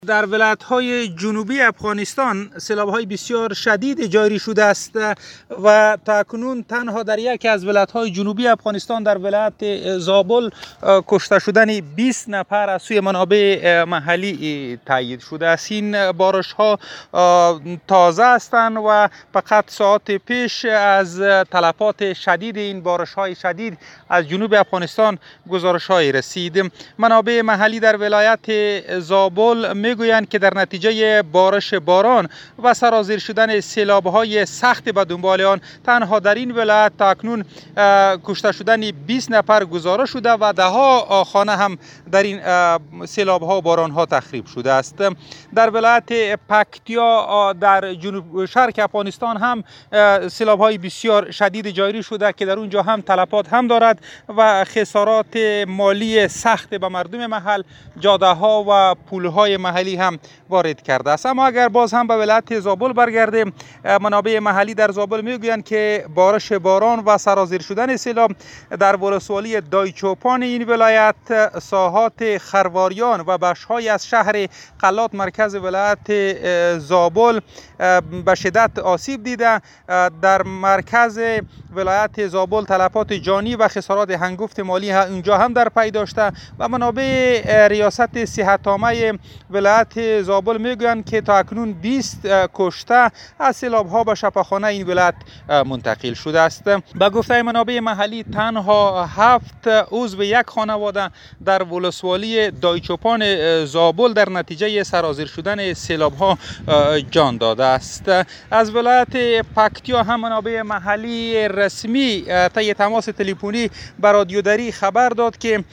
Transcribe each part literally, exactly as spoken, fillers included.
در ولایت‌های جنوبی افغانستان سیلاب‌های بسیار شدید جاری شده است و تاکنون تنها در یکی از ولایت‌های جنوبی افغانستان در ولایت زابل کشته شدن بیست نفر از سوی منابع محلی تایید شده است. این بارش‌ها تازه هستند و فقط ساعت پیش از تلفات شدید این بارش‌های شدید از جنوب افغانستان گزارش‌های رسید. منابع محلی در ولایت زابل میگویند که در نتیجه بارش باران و سرازیر شدن سیلاب‌های سخت به دنبال آن تنها در این ولایت تاکنون کشته شدن بیست نفر گزارش شده و ده ها خانه هم در این سیلاب‌ها و باران‌ها تخریب شده است. در ولایت پکتیا در جنوب شرق افغانستان هم سیلاب‌های بسیار شدید جاری شده که در اونجا هم تلفات هم دارد و خسارات مالی سخت به مردم محل، جاده‌ها و پول‌های محلی هم وارد کرده است. اما اگر باز هم به ولایت زابل برگردیم، منابع محلی در زابل میگویند که بارش باران و سرازیر شدن سیلاب در ولسوالی دایچوپان این ولایت، ساحات خرواریان و بخش‌های از شهر قلات مرکز ولایت زابل به شدت آسیب دیده. در مرکز ولایت زابل تلفات جانی و خسارات هنگفت مالی اونجا هم در پی داشته و منابع ریاست صحت عامه ولایت زابل میگویند که تا اکنون بیست کشته از سیلاب‌ها به شفاخانه این ولایت منتقل شده است. به گفته منابع محلی تنها هفت عضو یک خانواده در ولسوالی دایچوپان زابل در نتیجه سرازیر شدن سیلاب‌ها جان داده است. از ولایت پکتیا هم منابع محلی رسمی طی تماس تلفنی به رادیو دری خبر داد که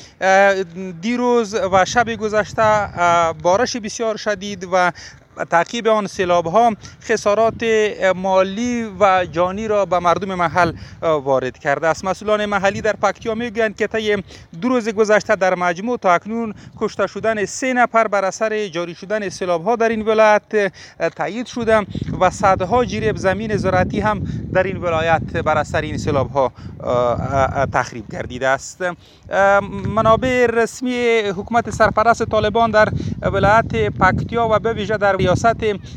دیروز و شب گذشته بارش بسیار شدید و تعقیب آن سیلاب‌ها خسارات مالی و جانی را به مردم محل وارد کرده است. مسئولان محلی در پکتیا میگویند که طی دو روز گذشته در مجموع تا اکنون کشته شدن سه نفر بر اثر جاری شدن سیلاب‌ها در این ولایت تایید شده و صدها جریب زمین زراعتی هم در این ولایت بر اثر این سیلاب‌ها تخریب گردیده است. منابع رسمی حکومت سرپرست طالبان در ولایت پکتیا و به ویژه در ریاست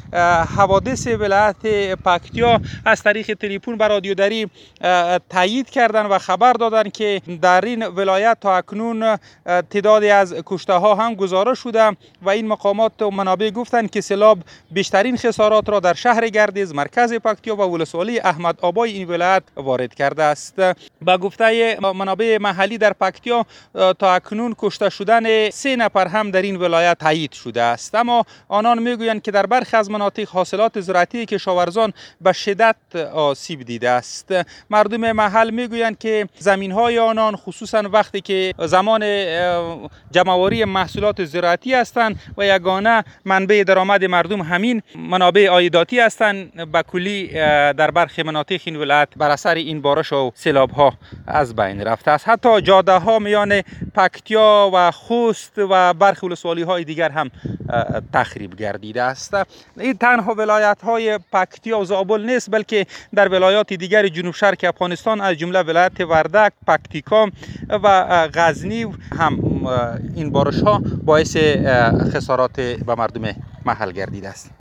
حوادث ولایت پکتیا از طریق تلفن به رادیو دری تایید کردند و خبر دادند که در این ولایت تا اکنون تعدادی از کشته ها هم گزارش شده و این مقامات و منابع گفتند که سیلاب بیشترین خسارات را در شهر گردیز، مرکز پکتیا و ولسوالی احمد آبای این ولایت وارد کرده است. با گفته منابع محلی در پکتیا تا اکنون کشته شدن سه نفر هم در این ولایت تایید شده است. اما آنان میگویند که در برخی از مناطق حاصلات زراعتی کشاورزان به شدت آسیب دیده است. مردم محل میگویند که زمین‌های آنان خصوصا وقتی که زمان جمع‌آوری محصولات زراعتی هستند و یگانه منبع درآمد مردم همین منابع عایداتی هستند، به کلی در برخی مناطق این ولایت بر اثر این بارش و سیلاب‌ها از بین رفته است. حتی جاده‌ها میان پکتیا و خوست و برخی ولسوالی‌های دیگر هم تخریب گردیده است. این تنها ولایت‌های پکتیا و زابل نیست، بلکه در ولایات دیگر جنوب شرق افغانستان از جمله ولایت وردک، پکتیکا و غزنی هم این بارش‌ها باعث خسارات به مردم محل گردیده است.